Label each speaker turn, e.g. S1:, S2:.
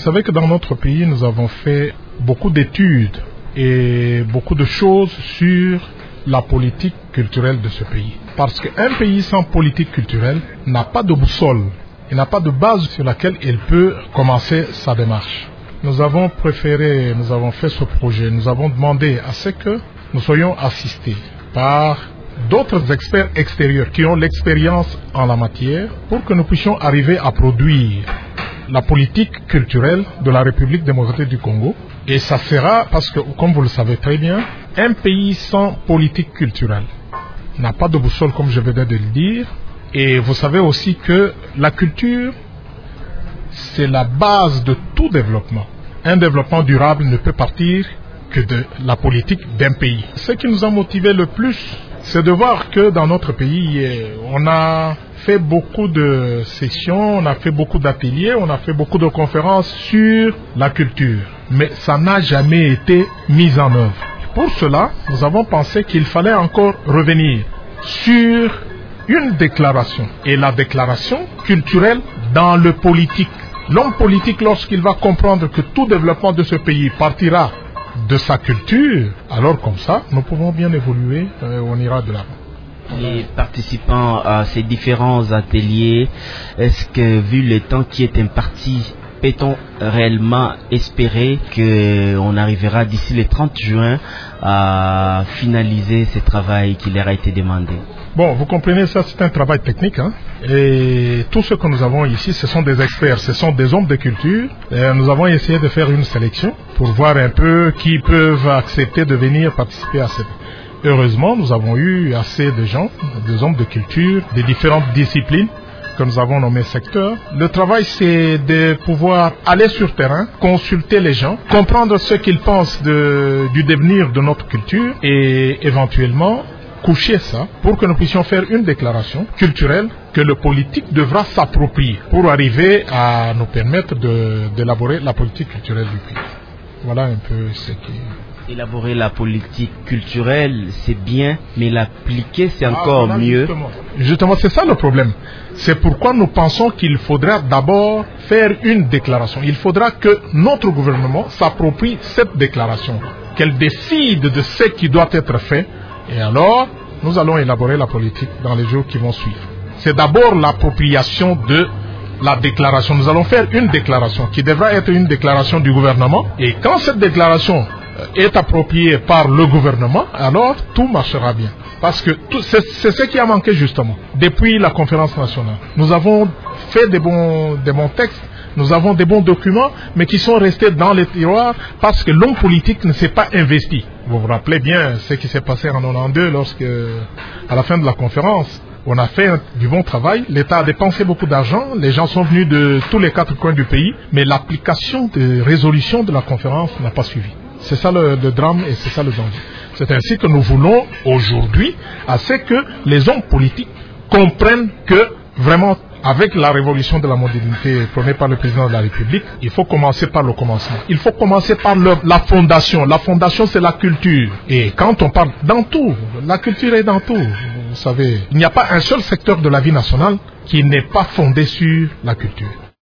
S1: savez que dans notre pays, nous avons fait beaucoup d'études et beaucoup de choses sur la politique culturelle de ce pays. Parce qu'un pays sans politique culturelle n'a pas de boussole, il n'a pas de base sur laquelle il peut commencer sa démarche. Nous avons fait ce projet, nous avons demandé à ce que nous soyons assistés par d'autres experts extérieurs qui ont l'expérience en la matière pour que nous puissions arriver à produire la politique culturelle de la République démocratique du Congo. Et ça sera, parce que, comme vous le savez très bien, un pays sans politique culturelle n'a pas de boussole, comme je venais de le dire. Et vous savez aussi que la culture, c'est la base de tout développement. Un développement durable ne peut partir que de la politique d'un pays. Ce qui nous a motivé le plus, c'est de voir que dans notre pays, on a fait beaucoup de sessions, on a fait beaucoup d'ateliers, on a fait beaucoup de conférences sur la culture. Mais ça n'a jamais été mis en œuvre. Pour cela, nous avons pensé qu'il fallait encore revenir sur une déclaration. Et la déclaration culturelle dans le politique. L'homme politique, lorsqu'il va comprendre que tout développement de ce pays partira de sa culture, alors comme ça, nous pouvons bien évoluer, on ira de l'avant.
S2: Les participants à ces différents ateliers, est-ce que, vu le temps qui est imparti, peut-on réellement espérer qu'on arrivera d'ici le 30 juin à finaliser ce travail qui leur a été demandé?
S1: Bon, vous comprenez, ça c'est un travail technique, hein? Et tout ce que nous avons ici, ce sont des experts, ce sont des hommes de culture. Et nous avons essayé de faire une sélection pour voir un peu qui peuvent accepter de venir participer à cette. Heureusement, nous avons eu assez de gens, des hommes de culture, des différentes disciplines que nous avons nommées secteurs. Le travail, c'est de pouvoir aller sur terrain, consulter les gens, comprendre ce qu'ils pensent du devenir de notre culture et éventuellement coucher ça pour que nous puissions faire une déclaration culturelle que le politique devra s'approprier pour arriver à nous permettre d'élaborer la politique culturelle du pays. Voilà un peu ce qui...
S2: Élaborer la politique culturelle, c'est bien, mais l'appliquer, c'est encore mieux.
S1: Justement, c'est ça le problème. C'est pourquoi nous pensons qu'il faudra d'abord faire une déclaration. Il faudra que notre gouvernement s'approprie cette déclaration, qu'elle décide de ce qui doit être fait. Et alors, nous allons élaborer la politique dans les jours qui vont suivre. C'est d'abord l'appropriation de la déclaration. Nous allons faire une déclaration qui devra être une déclaration du gouvernement. Et quand cette déclaration est appropriée par le gouvernement, alors tout marchera bien. Parce que c'est ce qui a manqué justement. Depuis la conférence nationale, nous avons fait des bons textes. Nous avons des bons documents, mais qui sont restés dans les tiroirs parce que l'homme politique ne s'est pas investi. Vous vous rappelez bien ce qui s'est passé en 92 lorsque, à la fin de la conférence, on a fait du bon travail. L'État a dépensé beaucoup d'argent. Les gens sont venus de tous les 4 coins du pays, mais l'application des résolutions de la conférence n'a pas suivi. C'est ça le drame et c'est ça le danger. C'est ainsi que nous voulons aujourd'hui à ce que les hommes politiques comprennent que vraiment, avec la révolution de la modernité prônée par le président de la République, il faut commencer par le commencement. Il faut commencer par la fondation. La fondation, c'est la culture. Et quand on parle dans tout, la culture est dans tout. Vous savez, il n'y a pas un seul secteur de la vie nationale qui n'est pas fondé sur la culture.